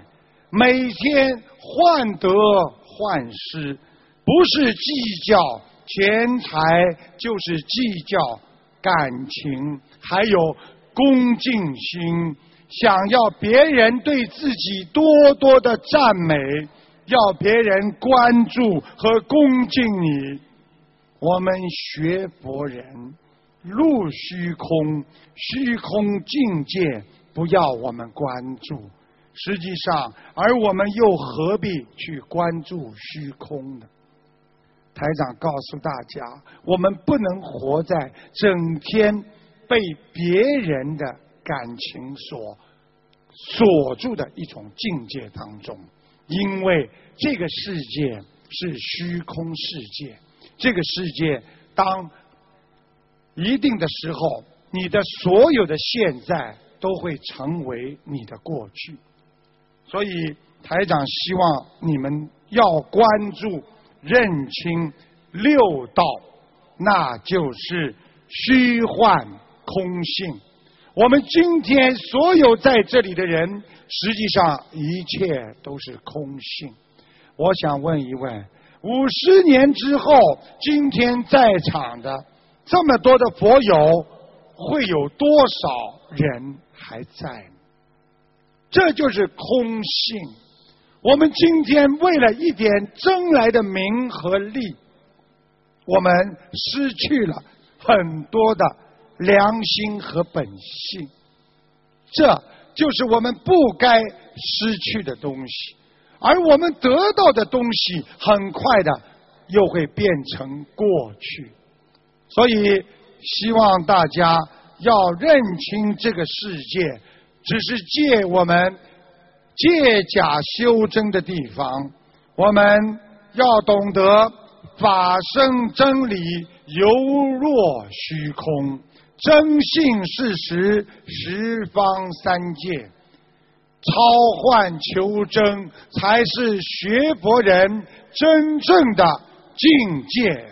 A: 每天患得患失，不是计较钱财，就是计较感情，还有恭敬心，想要别人对自己多多的赞美，要别人关注和恭敬你。我们学佛人入虚空，虚空境界不要我们关注，实际上而我们又何必去关注虚空呢？台长告诉大家，我们不能活在整天被别人的感情所锁住的一种境界当中，因为这个世界是虚空世界，这个世界当一定的时候，你的所有的现在都会成为你的过去。所以台长希望你们要关注认清六道，那就是虚幻空性。我们今天所有在这里的人，实际上一切都是空性。我想问一问，50年之后，今天在场的这么多的佛友，会有多少人还在？这就是空性。我们今天为了一点争来的名和利，我们失去了很多的良心和本性，这就是我们不该失去的东西。而我们得到的东西，很快的又会变成过去。所以希望大家要认清这个世界只是借我们借假修真的地方，我们要懂得法生真理犹若虚空，真性事实十方三界，超幻求真才是学佛人真正的境界。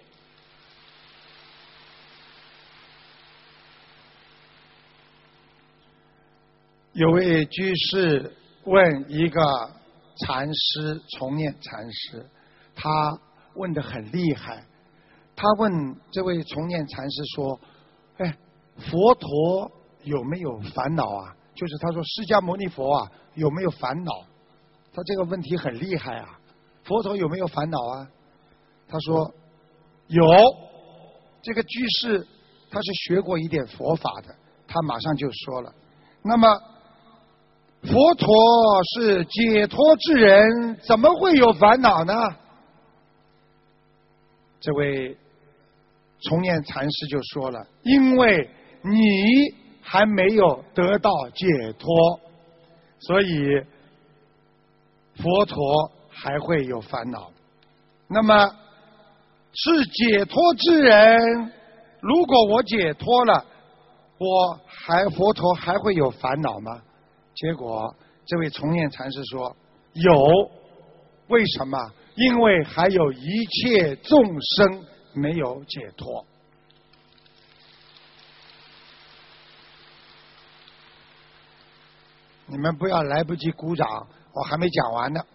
A: 有位居士问一个禅师，重念禅师，他问得很厉害。他问这位重念禅师说：哎，佛陀有没有烦恼啊？就是他说释迦牟尼佛啊有没有烦恼？他这个问题很厉害啊，佛陀有没有烦恼啊？他说有。这个居士他是学过一点佛法的，他马上就说了，那么佛陀是解脱之人，怎么会有烦恼呢？这位重念禅师就说了，因为你还没有得到解脱，所以佛陀还会有烦恼。那么是解脱之人，如果我解脱了，佛陀还会有烦恼吗？结果这位重念禅师说有。为什么？因为还有一切众生没有解脱。你们不要来不及鼓掌，我还没讲完呢。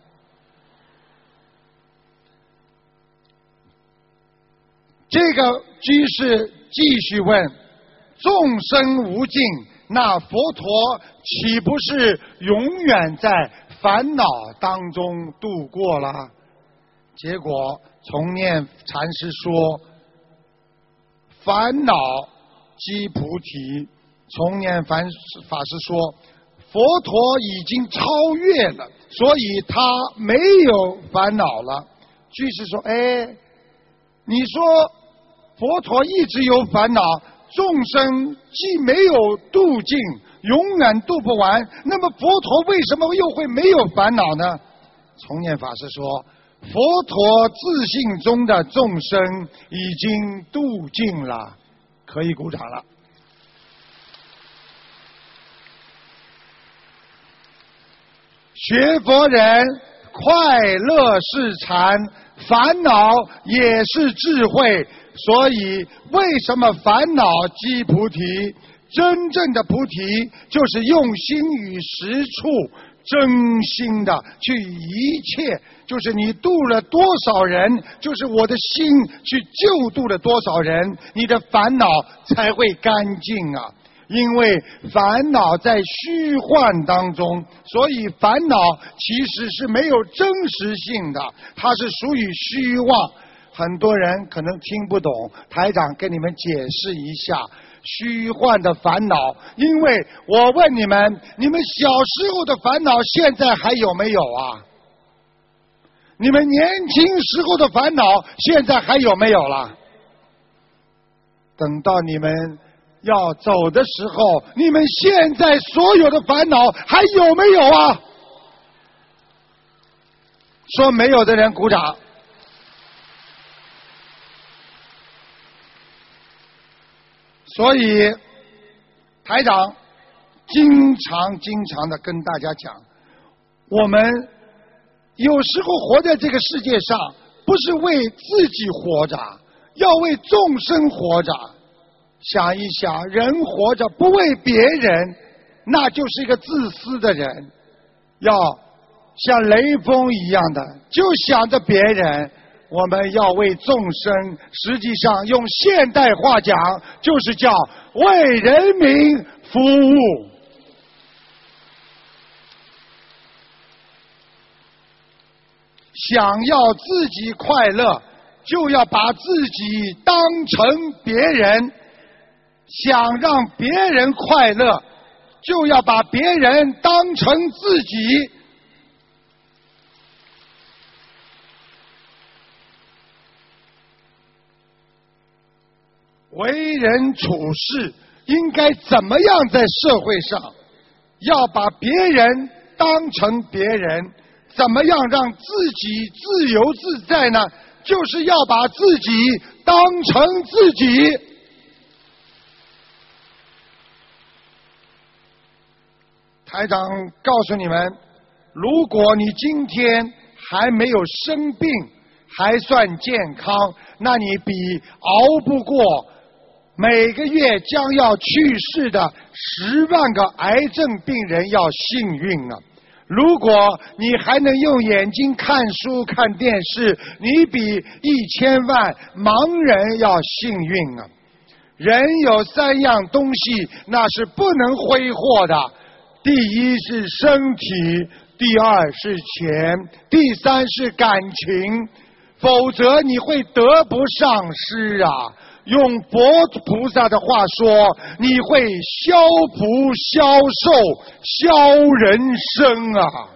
A: 这个居士继续问，众生无尽，那佛陀岂不是永远在烦恼当中度过了？结果重念禅师说，烦恼即菩提。重念法师说，佛陀已经超越了，所以他没有烦恼了。居士说，哎，你说佛陀一直有烦恼，众生既没有度尽，永远度不完，那么佛陀为什么又会没有烦恼呢？重念法师说，佛陀自性中的众生已经度尽了，可以鼓掌了。学佛人快乐是禅，烦恼也是智慧，所以为什么烦恼即菩提？真正的菩提就是用心与实处真心的去一切，就是你度了多少人，就是我的心去救度了多少人，你的烦恼才会干净啊。因为烦恼在虚幻当中，所以烦恼其实是没有真实性的，它是属于虚妄。很多人可能听不懂，台长跟你们解释一下虚幻的烦恼。因为我问你们，你们小时候的烦恼现在还有没有啊？你们年轻时候的烦恼现在还有没有了？等到你们要走的时候，你们现在所有的烦恼还有没有啊？说没有的人鼓掌。所以台长经常的跟大家讲，我们有时候活在这个世界上，不是为自己活着，要为众生活着。想一想，人活着不为别人，那就是一个自私的人。要像雷锋一样的，就想着别人。我们要为众生，实际上用现代话讲，就是叫为人民服务。想要自己快乐，就要把自己当成别人；想让别人快乐，就要把别人当成自己。为人处事应该怎么样在社会上？要把别人当成别人，怎么样让自己自由自在呢？就是要把自己当成自己。台长告诉你们，如果你今天还没有生病，还算健康，那你比熬不过每个月将要去世的10万个癌症病人要幸运啊！如果你还能用眼睛看书看电视，你比1000万盲人要幸运啊！人有3样东西，那是不能挥霍的，第一是身体，第二是钱，第三是感情，否则你会得不偿失啊！用佛菩萨的话说，你会消福消寿消人生啊！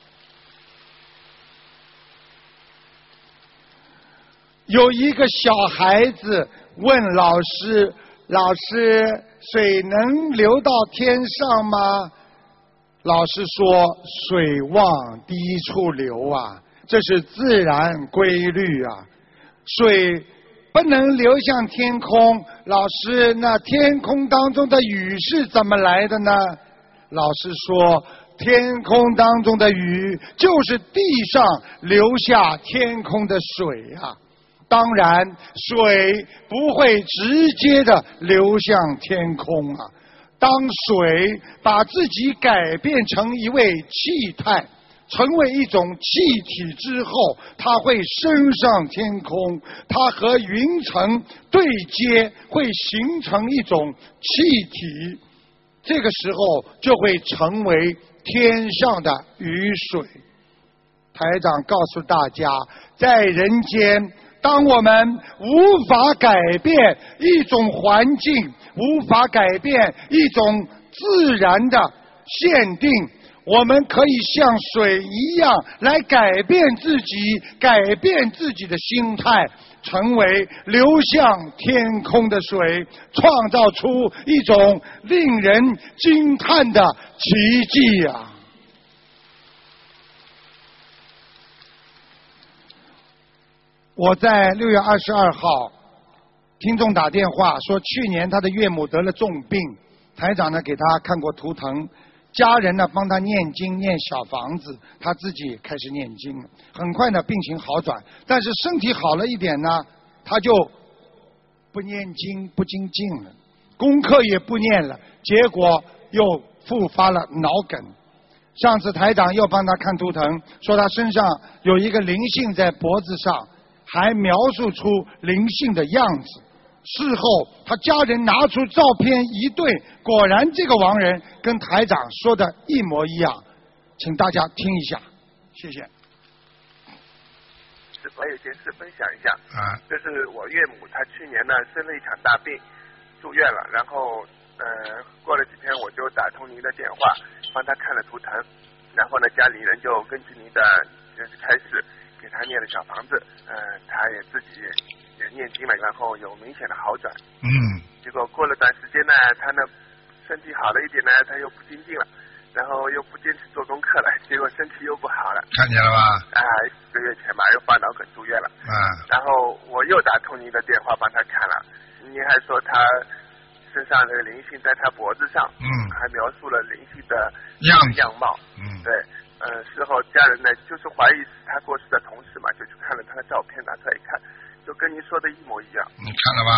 A: 有一个小孩子问老师，老师，水能流到天上吗？老师说，水往低处流啊，这是自然规律啊。水不能流向天空，老师，那天空当中的雨是怎么来的呢？老师说，天空当中的雨就是地上流下天空的水啊。当然，水不会直接的流向天空啊。当水把自己改变成一位气态，成为一种气体之后，它会升上天空，它和云层对接，会形成一种气体，这个时候就会成为天上的雨水。台长告诉大家，在人间，当我们无法改变一种环境，无法改变一种自然的限定，我们可以像水一样来改变自己，改变自己的心态，成为流向天空的水，创造出一种令人惊叹的奇迹啊！我在6月22号，听众打电话说，去年他的岳母得了重病，台长呢给他看过图腾，家人呢帮他念经念小房子，他自己开始念经，很快呢病情好转，但是身体好了一点呢，他就不念经不精进了，功课也不念了，结果又复发了脑梗。 上次台长又帮他看图腾，说他身上有一个灵性在脖子上，还描述出灵性的样子。事后他家人拿出照片一对，果然这个亡人跟台长说的一模一样。请大家听一下，谢谢。
C: 我有件事分享一下，就是我岳母她去年呢生了一场大病，住院了，然后过了几天我就打通您的电话，帮她看了图腾，然后呢家里人就根据您的就是开始给她念了小房子，她也自己也念经了，然后有明显的好转。结果过了段时间呢，她呢身体好了一点呢，她又不精进了。然后又不坚持做功课了，结果身体又不好了。
D: 看见了吧？
C: 1个月前吧，又患脑梗住院了。然后我又打通您的电话帮他看了，您还说他身上的灵性在他脖子上，还描述了灵性的样貌。对，事后家人呢就是怀疑是他过世的同事嘛，就去看了他的照片，拿出来一看，就跟您说的一模一样。
D: 你看了吧？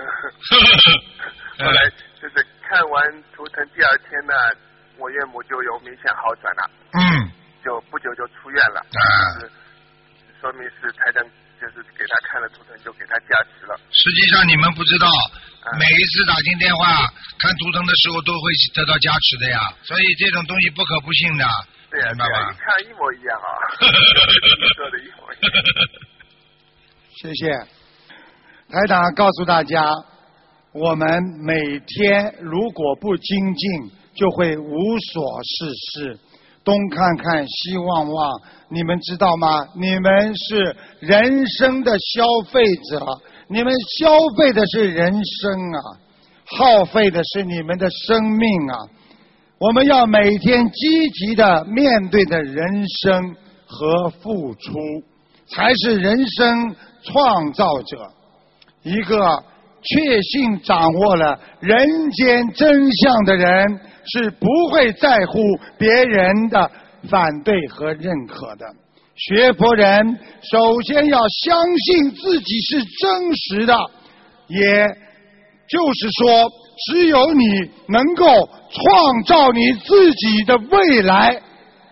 C: 后来就是看完图腾第二天呢。我岳母就有明显好转了，就不久就出院了，就是说明是台长就是给他看了图腾就给他加持了。
D: 实际上你们不知道，每一次打进电话看图腾的时候都会得到加持的呀，所以这种东西不可不信的。
C: 对呀，对呀，一看一模一样啊，说的一模一样。
A: 谢谢台长告诉大家，我们每天如果不精进就会无所事事，东看看西望望，你们知道吗？你们是人生的消费者，你们消费的是人生啊，耗费的是你们的生命啊。我们要每天积极的面对的人生和付出，才是人生创造者。一个确信掌握了人间真相的人，是不会在乎别人的反对和认可的。学佛人首先要相信自己是真实的，也就是说，只有你能够创造你自己的未来。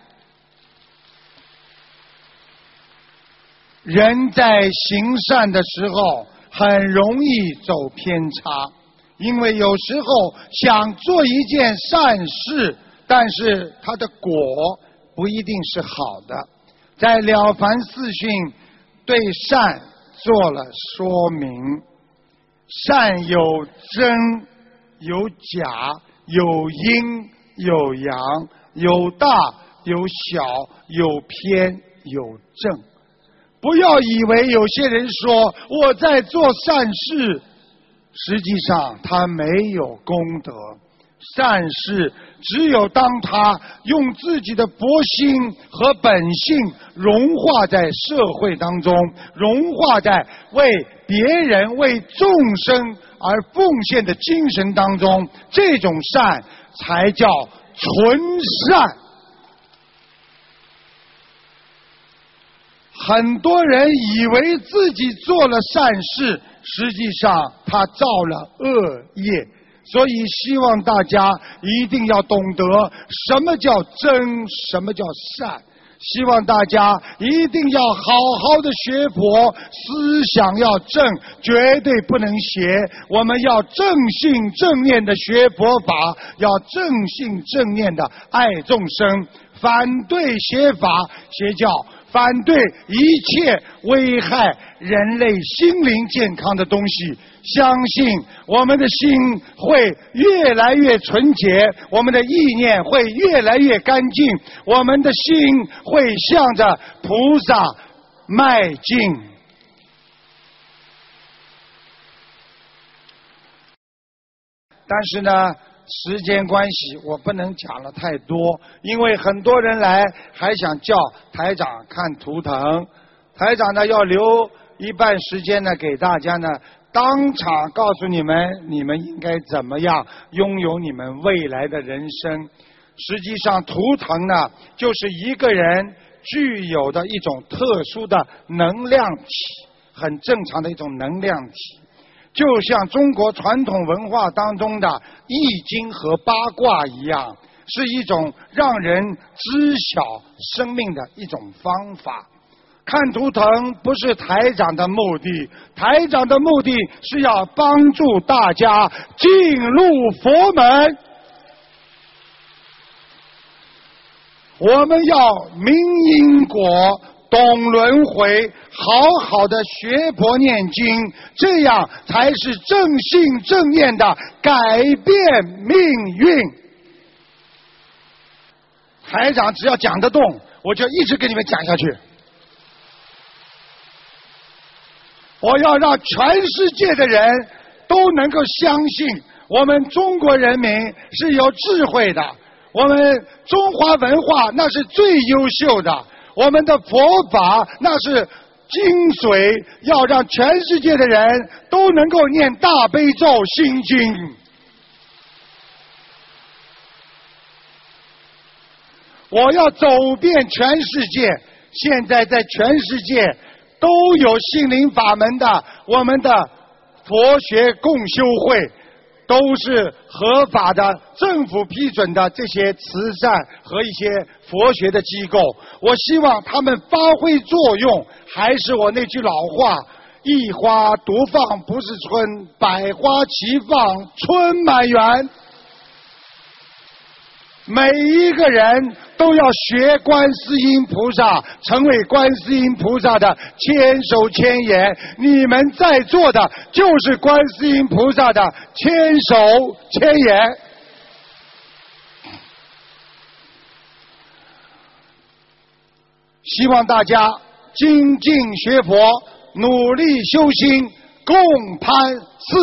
A: 人在行善的时候很容易走偏差，因为有时候想做一件善事，但是它的果不一定是好的。在了凡四训对善做了说明，善有真有假，有阴有阳，有大有小，有偏有正。不要以为有些人说我在做善事，实际上他没有功德。善事只有当他用自己的佛心和本性融化在社会当中，融化在为别人为众生而奉献的精神当中，这种善才叫纯善。很多人以为自己做了善事，实际上他造了恶业。所以希望大家一定要懂得什么叫真，什么叫善。希望大家一定要好好的学佛，思想要正，绝对不能邪。我们要正信正念的学佛法，要正信正念的爱众生，反对邪法邪教，反对一切危害人类心灵健康的东西。相信我们的心会越来越纯洁，我们的意念会越来越干净，我们的心会向着菩萨迈进。但是呢，时间关系我不能讲了太多，因为很多人来还想叫台长看图腾，台长呢要留一半时间呢给大家呢当场告诉你们，你们应该怎么样拥有你们未来的人生。实际上图腾呢就是一个人具有的一种特殊的能量体，很正常的一种能量体，就像中国传统文化当中的易经和八卦一样。 是一种让人知晓生命的一种方法。看图腾不是台长的目的，台长的目的是要帮助大家进入佛门。我们要明因果，懂轮回，好好的学佛念经，这样才是正信正念的改变命运。台长只要讲得动，我就一直给你们讲下去。我要让全世界的人都能够相信，我们中国人民是有智慧的，我们中华文化那是最优秀的，我们的佛法那是精髓，要让全世界的人都能够念大悲咒心经。我要走遍全世界，现在在全世界都有心灵法门的，我们的佛学共修会都是合法的，政府批准的这些慈善和一些佛学的机构，我希望他们发挥作用。还是我那句老话，一花独放不是春，百花齐放春满园。每一个人都要学观世音菩萨，成为观世音菩萨的千手千眼。你们在座的就是观世音菩萨的千手千眼。希望大家精进学佛，努力修心，共攀四